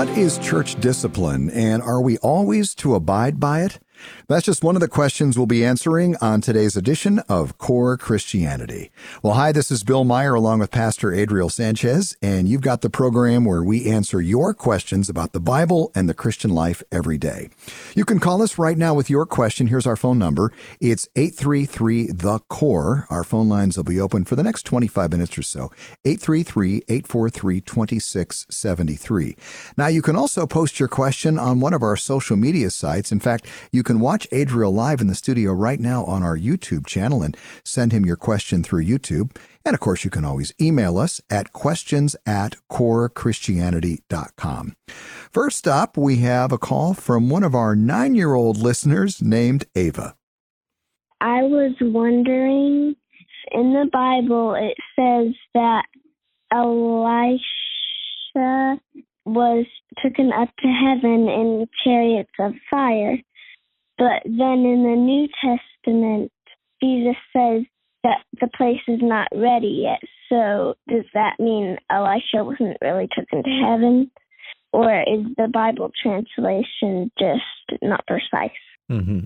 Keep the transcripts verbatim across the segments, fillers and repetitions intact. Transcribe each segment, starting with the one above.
What is church discipline, and are we always to abide by it? That's just one of the questions we'll be answering on today's edition of Core Christianity. Well, hi, this is Bill Meyer along with Pastor Adriel Sanchez, and you've got the program where we answer your questions about the Bible and the Christian life every day. You can call us right now with your question. Here's our phone number. It's eight three three, the C O R E. Our phone lines will be open for the next twenty-five minutes or so. eight three three, eight four three, two six seven three. Now, you can also post your question on one of our social media sites. In fact, you can watch Adriel live in the studio right now on our YouTube channel and send him your question through YouTube. And of course, you can always email us at questions at core christianity dot com. First up, we have a call from one of our nine-year-old listeners named Ava. I was wondering, in the Bible, it says that Elisha was taken up to heaven in chariots of fire. But then in the New Testament, Jesus says that the place is not ready yet. So does that mean Elisha wasn't really taken to heaven? Or is the Bible translation just not precise? Mm-hmm.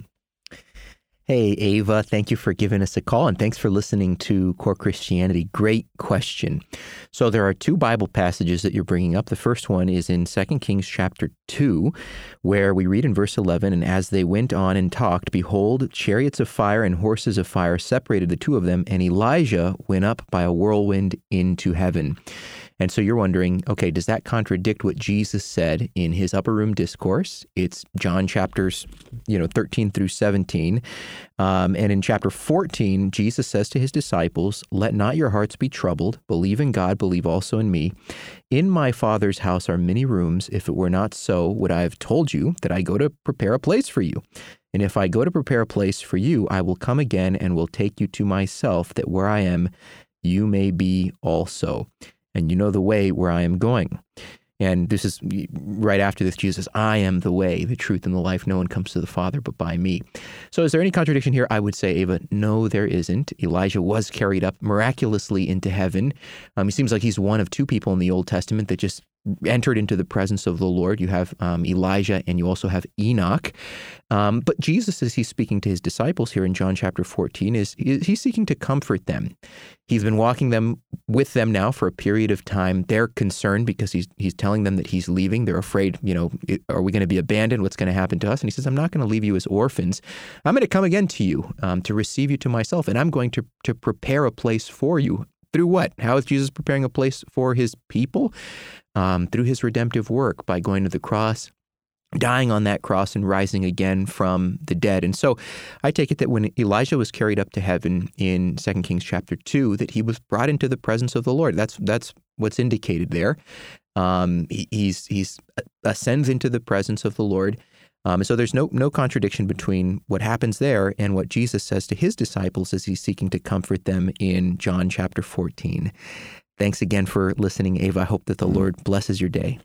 Hey, Ava, thank you for giving us a call, and thanks for listening to Core Christianity. Great question. So there are two Bible passages that you're bringing up. The first one is in Second Kings chapter two, where we read in verse eleven, "And as they went on and talked, behold, chariots of fire and horses of fire separated the two of them, and Elijah went up by a whirlwind into heaven." And so you're wondering, okay, does that contradict what Jesus said in his upper room discourse? It's John chapters, you know, thirteen through seventeen. Um, and in chapter fourteen, Jesus says to his disciples, "Let not your hearts be troubled. Believe in God, believe also in me. In my Father's house are many rooms. If it were not so, would I have told you that I go to prepare a place for you? And if I go to prepare a place for you, I will come again and will take you to myself, that where I am, you may be also. And you know the way where I am going." And this is right after this, Jesus, "I am the way, the truth, and the life. No one comes to the Father but by me." So is there any contradiction here? I would say, Ava, no, there isn't. Elijah was carried up miraculously into heaven. Um, it seems like he's one of two people in the Old Testament that just entered into the presence of the Lord. You have um, Elijah and you also have Enoch. Um, but Jesus, as he's speaking to his disciples here in John chapter fourteen, is he's seeking to comfort them. He's been walking them with them now for a period of time. They're concerned because he's he's telling them that he's leaving. They're afraid, you know, are we going to be abandoned? What's going to happen to us? And he says, "I'm not going to leave you as orphans. I'm going to come again to you um, to receive you to myself, and I'm going to to prepare a place for you." Through what? How is Jesus preparing a place for his people? Um, through his redemptive work, by going to the cross, dying on that cross, and rising again from the dead. And so I take it that when Elijah was carried up to heaven in Second Kings chapter two, that he was brought into the presence of the Lord. That's that's what's indicated there. Um, he, he's he's ascends into the presence of the Lord. Um, so there's no no contradiction between what happens there and what Jesus says to his disciples as he's seeking to comfort them in John chapter fourteen. Thanks again for listening, Ava. I hope that the Lord blesses your day.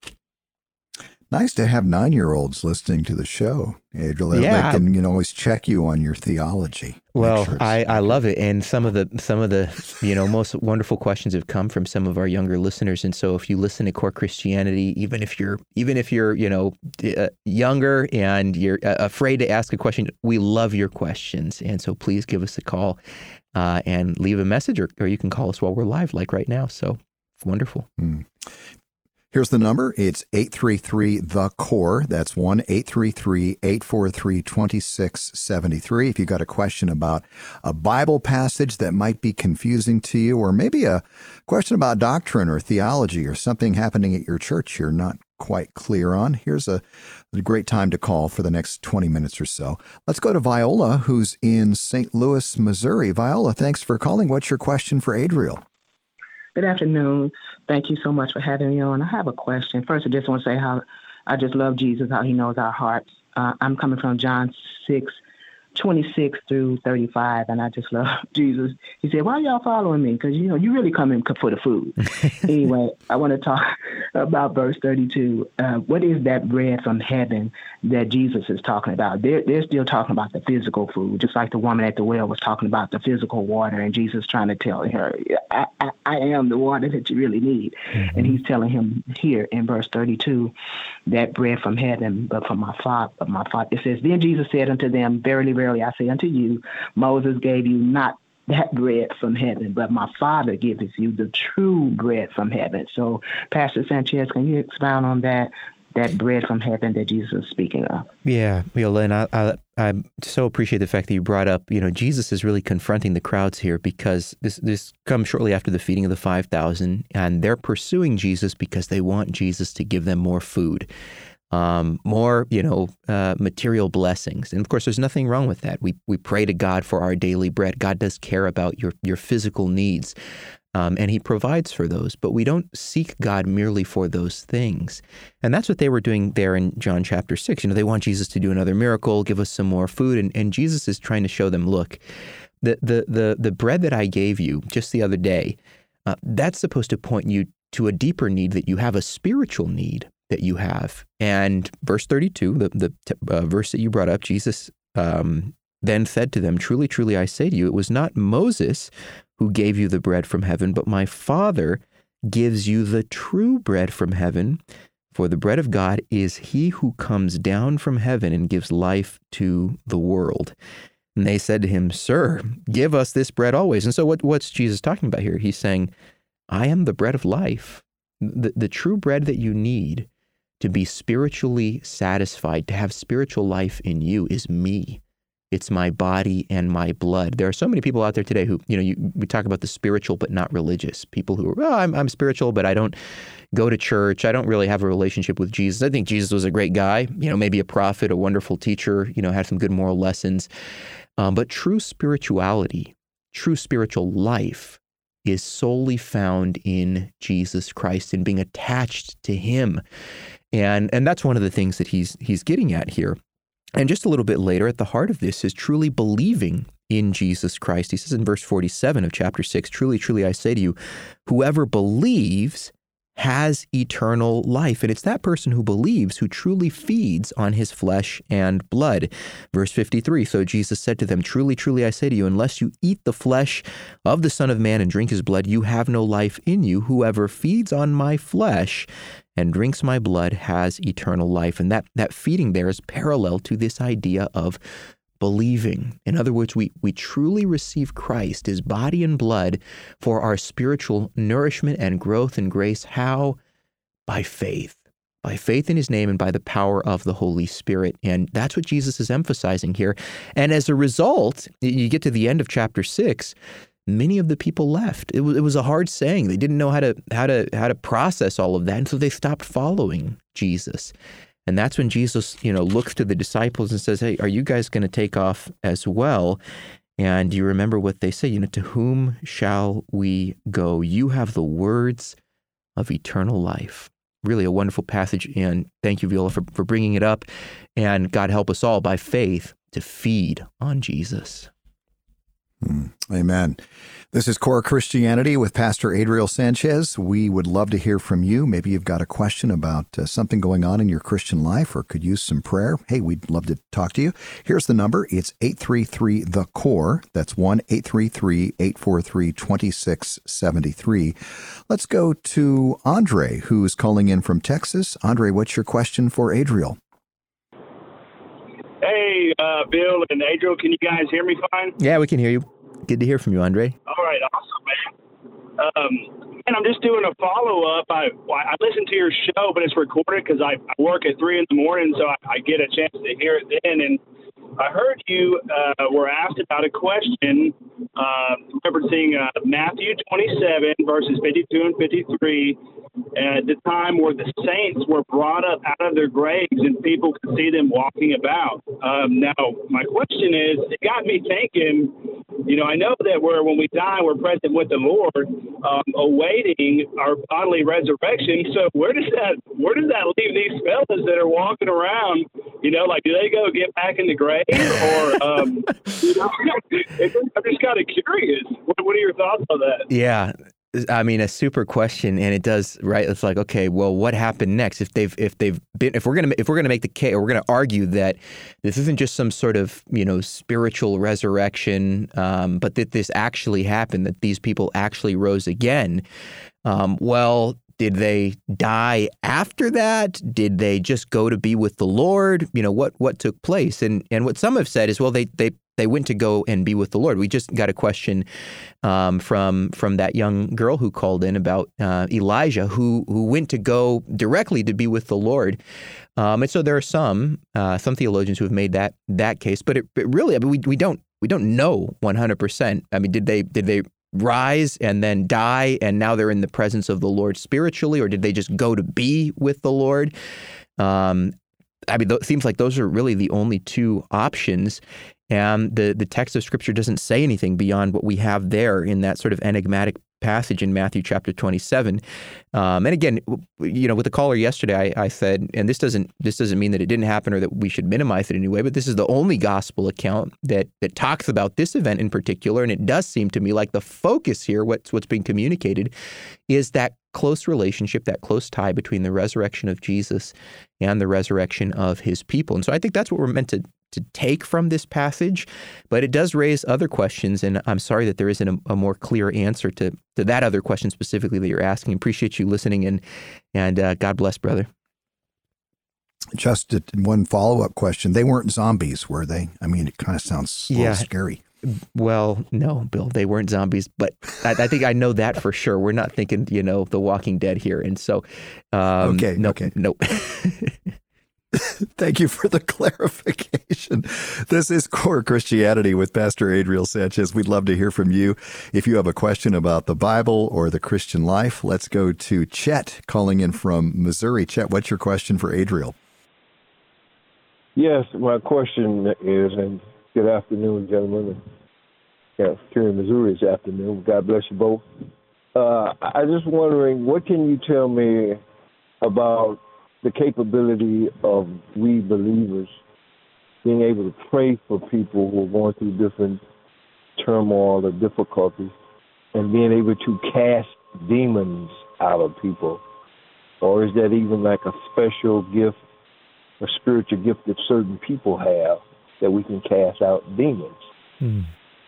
Nice to have nine-year-olds listening to the show, Adriel. Yeah. They can, you know, always check you on your theology. Well, sure I, I love it. And some of the some of the you know most wonderful questions have come from some of our younger listeners. And so if you listen to Core Christianity, even if you're even if you're you know uh, younger and you're uh, afraid to ask a question, we love your questions. And so please give us a call uh, and leave a message, or, or you can call us while we're live, like right now. So it's wonderful. Mm. Here's the number. It's eight three three, the C O R E. That's one eight three three, eight four three, two six seven three. If you've got a question about a Bible passage that might be confusing to you, or maybe a question about doctrine or theology or something happening at your church you're not quite clear on, here's a, a great time to call for the next twenty minutes or so. Let's go to Viola, who's in Saint Louis, Missouri. Viola, thanks for calling. What's your question for Adriel? Good afternoon. Thank you so much for having me on. I have a question. First, I just want to say how I just love Jesus, how he knows our hearts. Uh, I'm coming from John six, twenty-six through thirty-five, and I just love Jesus. He said, why are y'all following me? Because, you know, you really come in for the food. Anyway, I want to talk about verse thirty-two. Uh, what is that bread from heaven that Jesus is talking about? They're, they're still talking about the physical food, just like the woman at the well was talking about the physical water, and Jesus trying to tell her, I, I, I am the water that you really need. Mm-hmm. And he's telling him here in verse thirty-two, that bread from heaven, but from my Father, my Father. It says, then Jesus said unto them, verily, verily, I say unto you, Moses gave you not that bread from heaven, but my Father giveth you the true bread from heaven. So, Pastor Sanchez, can you expound on that, that bread from heaven that Jesus is speaking of? Yeah, Viola, and I, I, I so appreciate the fact that you brought up, you know, Jesus is really confronting the crowds here, because this, this comes shortly after the feeding of the five thousand, and they're pursuing Jesus because they want Jesus to give them more food. Um, more, you know, uh, material blessings. And of course, there's nothing wrong with that. We we pray to God for our daily bread. God does care about your, your physical needs, um, and he provides for those. But we don't seek God merely for those things. And that's what they were doing there in John chapter six. You know, they want Jesus to do another miracle, give us some more food. And, and Jesus is trying to show them, look, the, the, the, the bread that I gave you just the other day, uh, that's supposed to point you to a deeper need, that you have a spiritual need that you have. And verse thirty-two, the, the uh, verse that you brought up, Jesus um, then said to them, truly, truly, I say to you, it was not Moses who gave you the bread from heaven, but my Father gives you the true bread from heaven. For the bread of God is he who comes down from heaven and gives life to the world. And they said to him, Sir, give us this bread always. And so what, what's Jesus talking about here? He's saying, I am the bread of life. The, the true bread that you need to be spiritually satisfied, to have spiritual life in you, is me. It's my body and my blood. There are so many people out there today who, you know, you, we talk about the spiritual but not religious. People who are, oh, I'm, I'm spiritual, but I don't go to church. I don't really have a relationship with Jesus. I think Jesus was a great guy, you know, maybe a prophet, a wonderful teacher, you know, had some good moral lessons. Um, but true spirituality, true spiritual life is solely found in Jesus Christ and being attached to him. And and that's one of the things that he's he's getting at here. And just a little bit later, at the heart of this is truly believing in Jesus Christ. He says in verse forty-seven of chapter six, truly, truly, I say to you, whoever believes has eternal life. And it's that person who believes who truly feeds on his flesh and blood. Verse fifty-three, so Jesus said to them, truly, truly, I say to you, unless you eat the flesh of the Son of Man and drink his blood, you have no life in you. Whoever feeds on my flesh and drinks my blood has eternal life. And that, that feeding there is parallel to this idea of believing. In other words, we, we truly receive Christ, his body and blood, for our spiritual nourishment and growth and grace. How? By faith. By faith in his name and by the power of the Holy Spirit. And that's what Jesus is emphasizing here. And as a result, you get to the end of chapter six, many of the people left. It was, it was a hard saying. They didn't know how to how to how to process all of that, and so they stopped following Jesus. And that's when Jesus, you know, looks to the disciples and says, "Hey, are you guys going to take off as well?" And you remember what they say, you know, "To whom shall we go? You have the words of eternal life." Really a wonderful passage, and thank you, Viola, for, for bringing it up. And God help us all by faith to feed on Jesus. Mm, amen. This is Core Christianity with Pastor Adriel Sanchez. We would love to hear from you. Maybe you've got a question about uh, something going on in your Christian life or could use some prayer. Hey, we'd love to talk to you. Here's the number. It's eight three three, the core. That's one eight three three, eight four three, two six seven three. Let's go to Andre, who's calling in from Texas. Andre, what's your question for Adriel? Hey, uh, Bill and Adriel, can you guys hear me fine? Yeah, we can hear you. Good to hear from you, Andre. All right, awesome, man. Um, and I'm just doing a follow-up. I I listen to your show, but it's recorded because I, I work at three in the morning, so I, I get a chance to hear it then. And I heard you uh, were asked about a question uh, referencing uh, Matthew twenty-seven, verses fifty-two and fifty-three, at the time where the saints were brought up out of their graves and people could see them walking about. Um, now, my question is, it got me thinking, you know, I know that we're, when we die, we're present with the Lord, um, awaiting our bodily resurrection. So where does that, where does that leave these fellas that are walking around? You know, like, do they go get back in the grave, or, um, you know, I'm just kind of curious. What, what are your thoughts on that? Yeah. I mean, a super question, and it does, right? It's like, okay, well, what happened next? If they've, if they've been, if we're gonna, if we're gonna make the case, or we're gonna argue that this isn't just some sort of, you know, spiritual resurrection, um, but that this actually happened, that these people actually rose again. Um, well, did they die after that? Did they just go to be with the Lord? You know, what what took place? And and what some have said is, well, they they. They went to go and be with the Lord. We just got a question um, from from that young girl who called in about uh, Elijah, who who went to go directly to be with the Lord. Um, and so there are some uh, some theologians who have made that that case, but it, it really, I mean, we we don't we don't know one hundred percent. I mean, did they did they rise and then die, and now they're in the presence of the Lord spiritually, or did they just go to be with the Lord? Um, I mean, it seems like those are really the only two options. And the, the text of Scripture doesn't say anything beyond what we have there in that sort of enigmatic passage in Matthew chapter twenty-seven. Um, and again, you know, with the caller yesterday, I, I said, and this doesn't this doesn't mean that it didn't happen or that we should minimize it in any way, but this is the only gospel account that that talks about this event in particular. And it does seem to me like the focus here, what's what's being communicated, is that close relationship, that close tie between the resurrection of Jesus and the resurrection of his people. And so I think that's what we're meant to to take from this passage, but it does raise other questions, and I'm sorry that there isn't a, a more clear answer to, to that other question specifically that you're asking. Appreciate you listening, and and uh, God bless, brother. Just one follow-up question. They weren't zombies, were they? I mean, it kind of sounds a little Yeah. scary. Well, no, Bill, they weren't zombies, but I, I think I know that for sure. We're not thinking, you know, The Walking Dead here, and so um, Okay, nope, okay. nope. Thank you for the clarification. This is Core Christianity with Pastor Adriel Sanchez. We'd love to hear from you. If you have a question about the Bible or the Christian life, let's go to Chet calling in from Missouri. Chet, what's your question for Adriel? Yes, my question is, and good afternoon, gentlemen. Yeah, here in Missouri this afternoon. God bless you both. Uh, I just wondering, what can you tell me about the capability of we believers being able to pray for people who are going through different turmoil or difficulties and being able to cast demons out of people? Or is that even like a special gift, a spiritual gift that certain people have that we can cast out demons? Hmm.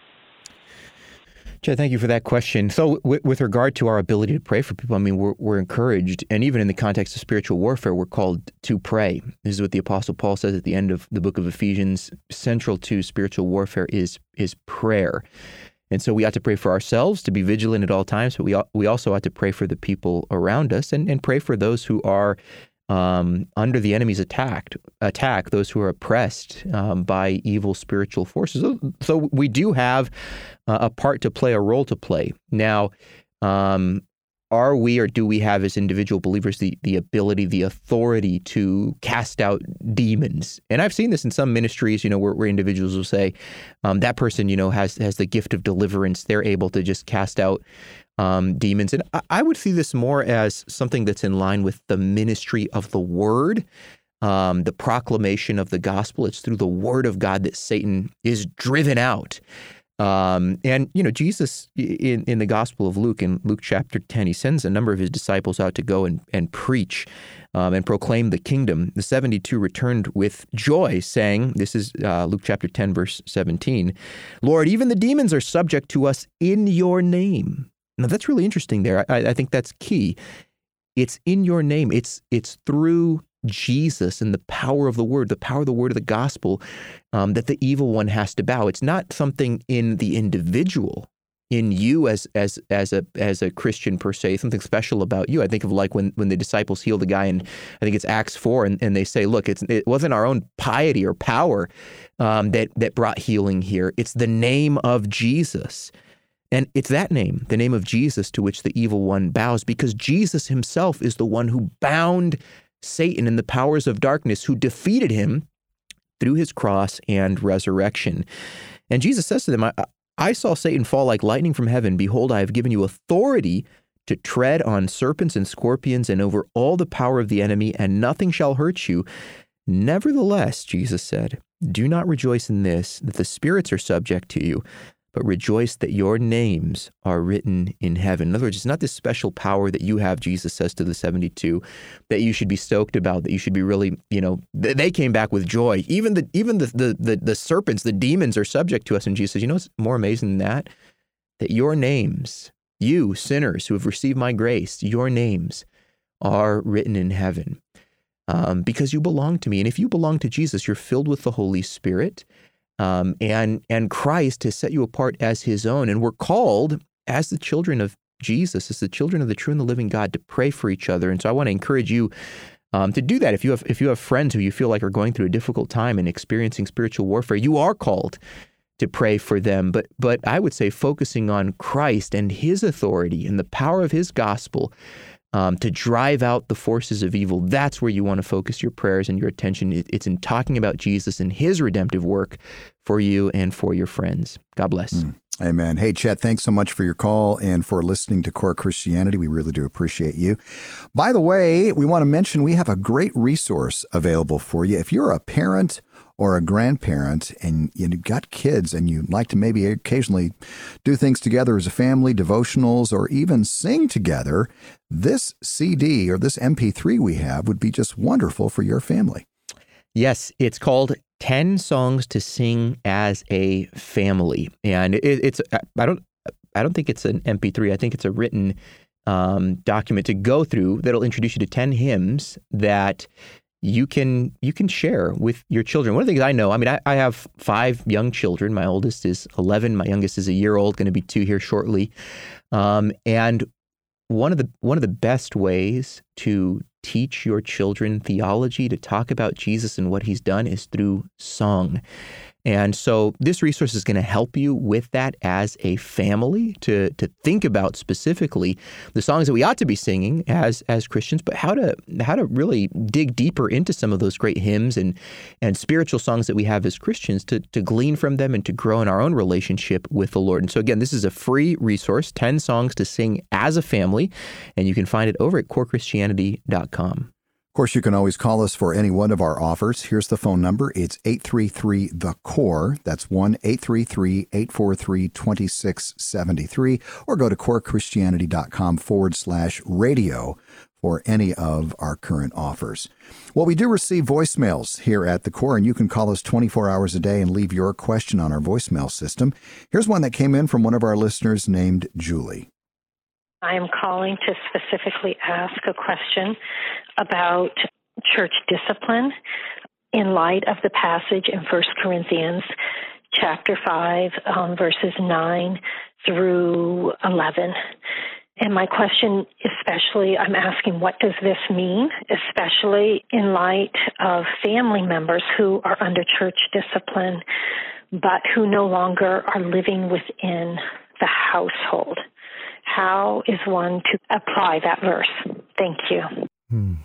Chad, thank you for that question. So w- with regard to our ability to pray for people, I mean, we're, we're encouraged, and even in the context of spiritual warfare, we're called to pray. This is what the Apostle Paul says at the end of the book of Ephesians. Central to spiritual warfare is is prayer. And so we ought to pray for ourselves, to be vigilant at all times, but we we also ought to pray for the people around us, and, and pray for those who are Um, under the enemy's attack, attack, those who are oppressed um, by evil spiritual forces. So, so we do have uh, a part to play, a role to play. Now, um, are we, or do we have as individual believers the the ability, the authority to cast out demons? And I've seen this in some ministries, you know, where, where individuals will say, um, that person, you know, has has the gift of deliverance. They're able to just cast out Um, demons. And I, I would see this more as something that's in line with the ministry of the word, um, the proclamation of the gospel. It's through the word of God that Satan is driven out. Um, and, you know, Jesus in, in the Gospel of Luke, in Luke chapter ten, he sends a number of his disciples out to go and, and preach um, and proclaim the kingdom. The seventy-two returned with joy, saying, this is uh, Luke chapter ten, verse seventeen, "Lord, even the demons are subject to us in your name." Now, that's really interesting there. I, I think that's key. It's in your name. It's it's through Jesus and the power of the word, the power of the word of the gospel, um, that the evil one has to bow. It's not something in the individual, in you as as as a as a Christian per se, something special about you. I think of like when when the disciples healed the guy, and I think it's Acts four, and, and they say, look, it's it wasn't our own piety or power um, that that brought healing here. It's the name of Jesus. And it's that name, the name of Jesus, to which the evil one bows, because Jesus himself is the one who bound Satan and the powers of darkness, who defeated him through his cross and resurrection. And Jesus says to them, I, I saw Satan fall like lightning from heaven. Behold, I have given you authority to tread on serpents and scorpions and over all the power of the enemy, and nothing shall hurt you. Nevertheless, Jesus said, do not rejoice in this, that the spirits are subject to you, but rejoice that your names are written in heaven. In other words, it's not this special power that you have, Jesus says to the seventy-two, that you should be stoked about, that you should be really, you know, they came back with joy. Even the even the the the, the serpents, the demons are subject to us. And Jesus says, you know what's more amazing than that? That your names, you sinners who have received my grace, your names are written in heaven. Um, because you belong to me. And if you belong to Jesus, you're filled with the Holy Spirit. Um, and and Christ has set you apart as his own. And we're called as the children of Jesus, as the children of the true and the living God, to pray for each other. And so I want to encourage you um, to do that. If you have if you have friends who you feel like are going through a difficult time and experiencing spiritual warfare, you are called to pray for them. But but I would say focusing on Christ and his authority and the power of his gospel Um, to drive out the forces of evil. That's where you want to focus your prayers and your attention. It's in talking about Jesus and his redemptive work for you and for your friends. God bless. Mm. Amen. Hey, Chet, thanks so much for your call and for listening to Core Christianity. We really do appreciate you. By the way, we want to mention we have a great resource available for you. If you're a parent or a grandparent and you've got kids and you'd like to maybe occasionally do things together as a family, devotionals, or even sing together, this C D or this M P three we have would be just wonderful for your family. Yes, it's called ten Songs to Sing as a Family. And it, it's, I don't, I don't think it's an M P three. I think it's a written um, document to go through that'll introduce you to ten hymns that you can you can share with your children. One of the things I know, I mean, I, I have five young children. My oldest is eleven. My youngest is a year old, going to be two here shortly. Um, and one of the one of the best ways to teach your children theology, to talk about Jesus and what he's done, is through song. And so this resource is going to help you with that as a family, to to think about specifically the songs that we ought to be singing as as Christians, but how to how to really dig deeper into some of those great hymns and and spiritual songs that we have as Christians, to to glean from them and to grow in our own relationship with the Lord. And so again, this is a free resource, ten songs to sing as a family, and you can find it over at core christianity dot com. Of course, you can always call us for any one of our offers. Here's the phone number. It's eight three three, the C O R E. That's one eight three three, eight four three, two six seven three. Or go to core christianity dot com forward slash radio for any of our current offers. Well, we do receive voicemails here at the Core, and you can call us twenty-four hours a day and leave your question on our voicemail system. Here's one that came in from one of our listeners named Julie. I am calling to specifically ask a question about church discipline in light of the passage in First Corinthians chapter five, um, verses nine through eleven. And my question, especially, I'm asking, what does this mean, especially in light of family members who are under church discipline, but who no longer are living within the household? How is one to apply that verse? Thank you. Hmm.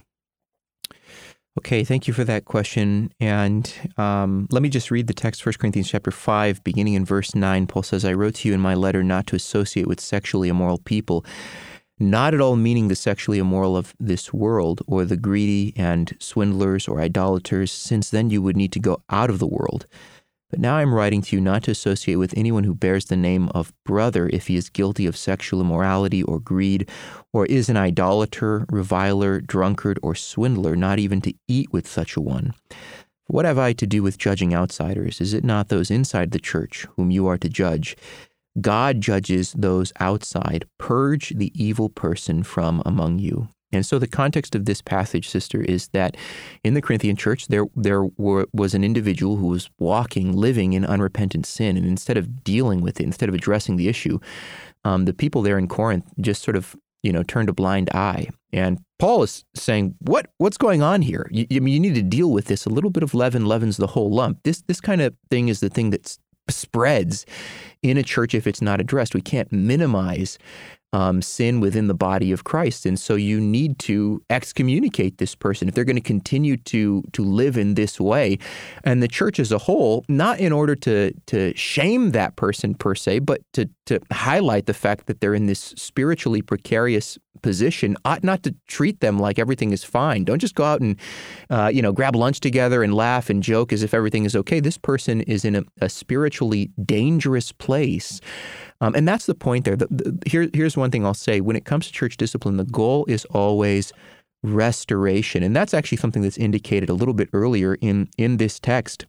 Okay, thank you for that question. And um, let me just read the text, First Corinthians chapter five, beginning in verse nine. Paul says, I wrote to you in my letter not to associate with sexually immoral people, not at all meaning the sexually immoral of this world, or the greedy and swindlers or idolaters, since then you would need to go out of the world. But now I'm writing to you not to associate with anyone who bears the name of brother if he is guilty of sexual immorality or greed, or is an idolater, reviler, drunkard, or swindler, not even to eat with such a one. What have I to do with judging outsiders? Is it not those inside the church whom you are to judge? God judges those outside. Purge the evil person from among you. And so the context of this passage, sister, is that in the Corinthian church, there there were, was an individual who was walking, living in unrepentant sin. And instead of dealing with it, instead of addressing the issue, um, the people there in Corinth just sort of, you know, turned a blind eye. And Paul is saying, what what's going on here? You, I mean, you need to deal with this. A little bit of leaven leavens the whole lump. This this kind of thing is the thing that's spreads in a church if it's not addressed. We can't minimize Um, sin within the body of Christ. And so you need to excommunicate this person if they're going to continue to to live in this way. And the church as a whole, not in order to to shame that person per se, but to to highlight the fact that they're in this spiritually precarious position, ought not to treat them like everything is fine. Don't just go out and, uh, you know, grab lunch together and laugh and joke as if everything is okay. This person is in a, a spiritually dangerous place. Um, and that's the point there. The, the, here, here's one thing I'll say. When it comes to church discipline, the goal is always restoration. And that's actually something that's indicated a little bit earlier in, in this text.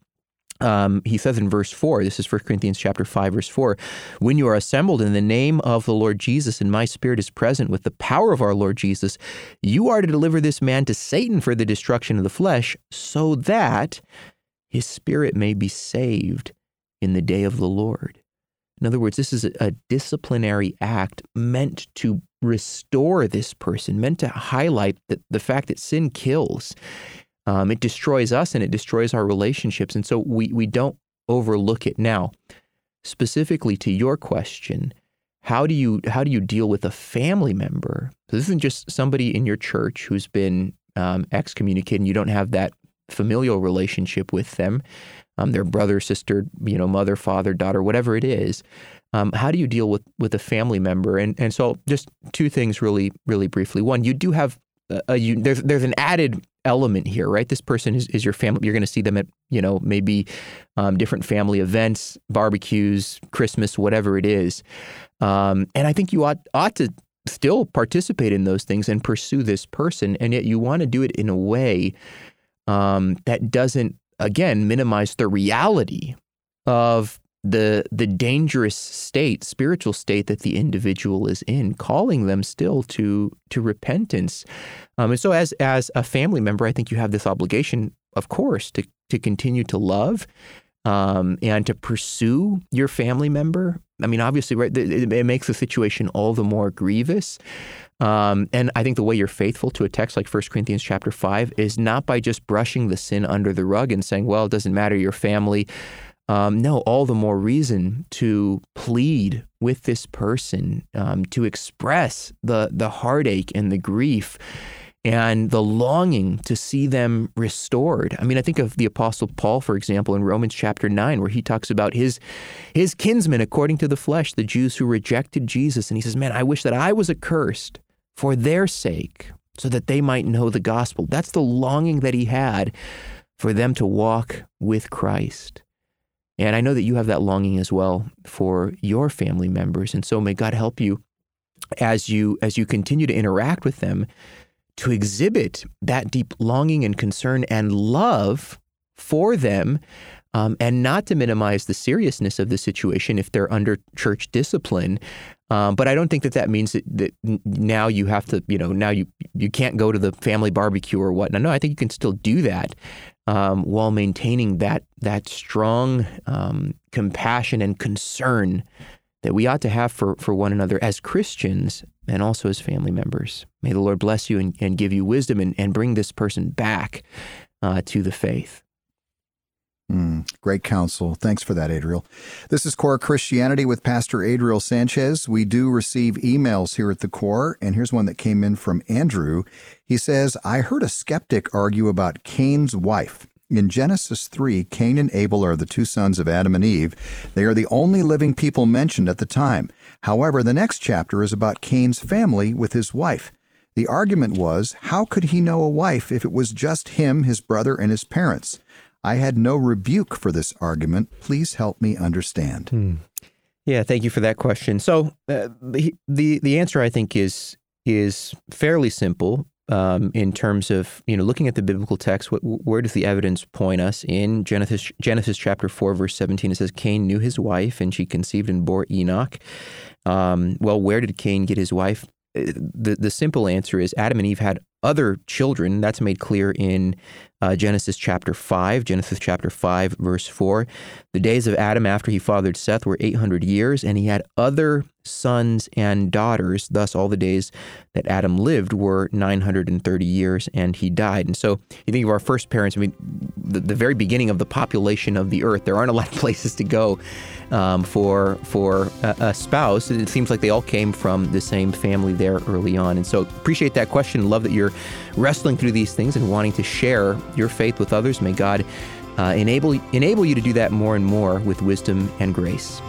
Um, he says in verse four, this is First Corinthians chapter five, verse four, when you are assembled in the name of the Lord Jesus and my spirit is present with the power of our Lord Jesus, you are to deliver this man to Satan for the destruction of the flesh so that his spirit may be saved in the day of the Lord. In other words, this is a, a disciplinary act meant to restore this person, meant to highlight the, the fact that sin kills. Um, it destroys us and it destroys our relationships. And so we, we don't overlook it. Now, specifically to your question, how do you how do you deal with a family member? So this isn't just somebody in your church who's been um, excommunicated and you don't have that familial relationship with them. Um, their brother, sister, you know, mother, father, daughter, whatever it is. Um, how do you deal with, with a family member? And and so just two things really, really briefly. One, you do have a, a you, there's there's an added element here, right? This person is, is your family. You're going to see them at, you know, maybe um, different family events, barbecues, Christmas, whatever it is. Um, and I think you ought ought to still participate in those things and pursue this person. And yet you want to do it in a way um, that doesn't, again, minimize the reality of the the dangerous state, spiritual state that the individual is in, calling them still to to repentance. Um, and so as as a family member, I think you have this obligation, of course, to to continue to love um, and to pursue your family member. I mean, obviously, right, it, it makes the situation all the more grievous. Um, and I think the way you're faithful to a text like First Corinthians chapter five is not by just brushing the sin under the rug and saying, well, it doesn't matter, your family. Um, no, all the more reason to plead with this person, um, to express the the heartache and the grief and the longing to see them restored. I mean, I think of the Apostle Paul, for example, in Romans chapter nine, where he talks about his his kinsmen according to the flesh, the Jews who rejected Jesus. And he says, man, I wish that I was accursed for their sake so that they might know the gospel. That's the longing that he had for them to walk with Christ. And I know that you have that longing as well for your family members. And so may God help you as you as you continue to interact with them to exhibit that deep longing and concern and love for them, um, and not to minimize the seriousness of the situation if they're under church discipline. Um, but I don't think that that means that, that now you have to, you know, now you you can't go to the family barbecue or whatnot. No, I think you can still do that um, while maintaining that that strong um, compassion and concern that we ought to have for, for one another as Christians and also as family members. May the Lord bless you and, and give you wisdom and, and bring this person back uh, to the faith. Mm, great counsel. Thanks for that, Adriel. This is Core Christianity with Pastor Adriel Sanchez. We do receive emails here at the Core, and here's one that came in from Andrew. He says, I heard a skeptic argue about Cain's wife. In Genesis three, Cain and Abel are the two sons of Adam and Eve. They are the only living people mentioned at the time. However, the next chapter is about Cain's family with his wife. The argument was, how could he know a wife if it was just him, his brother, and his parents? I had no rebuke for this argument. Please help me understand. Hmm. Yeah, thank you for that question. So uh, the, the the answer, I think, is is fairly simple um, in terms of, you know, looking at the biblical text. What, where does the evidence point us? In Genesis Genesis chapter four, verse seventeen, it says, Cain knew his wife, and she conceived and bore Enoch. Um, well, where did Cain get his wife? The the simple answer is Adam and Eve had other children. That's made clear in uh, Genesis chapter five, Genesis chapter five, verse four. The days of Adam after he fathered Seth were eight hundred years, and he had other sons and daughters. Thus, all the days that Adam lived were nine hundred thirty years, and he died. And so you think of our first parents, I mean, the, the very beginning of the population of the earth, there aren't a lot of places to go um, for for a, a spouse. It seems like they all came from the same family there early on. And so appreciate that question. Love that you're wrestling through these things and wanting to share your faith with others. May God uh, enable enable you to do that more and more with wisdom and grace.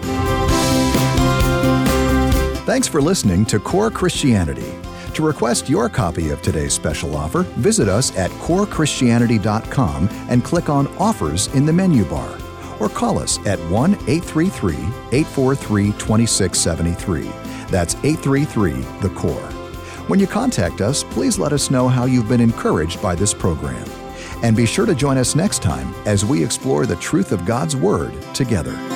Thanks for listening to Core Christianity. To request your copy of today's special offer, visit us at core christianity dot com and click on Offers in the menu bar, or call us at one eight three three, eight four three, two six seven three. That's eight three three, the core. When you contact us, please let us know how you've been encouraged by this program. And be sure to join us next time as we explore the truth of God's Word together.